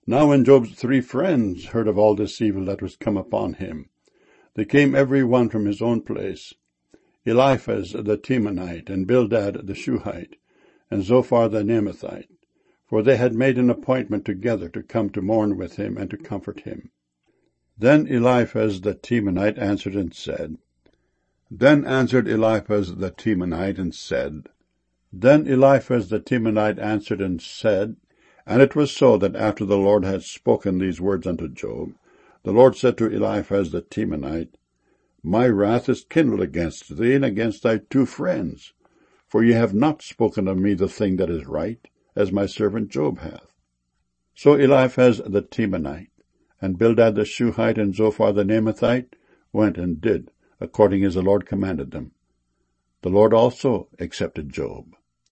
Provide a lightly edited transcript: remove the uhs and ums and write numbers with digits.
Now when Job's 3 friends heard of all this evil that was come upon him, they came every one from his own place, Eliphaz the Temanite, and Bildad the Shuhite, and Zophar the Naamathite, for they had made an appointment together to come to mourn with him and to comfort him. Then Eliphaz the Temanite answered and said, Then Eliphaz the Temanite answered and said, And it was so that after the Lord had spoken these words unto Job, the Lord said to Eliphaz the Temanite, My wrath is kindled against thee and against thy 2 friends, for ye have not spoken of me the thing that is right, as my servant Job hath. So Eliphaz the Temanite, and Bildad the Shuhite, and Zophar the Naamathite went and did according as the Lord commanded them. The Lord also accepted Job.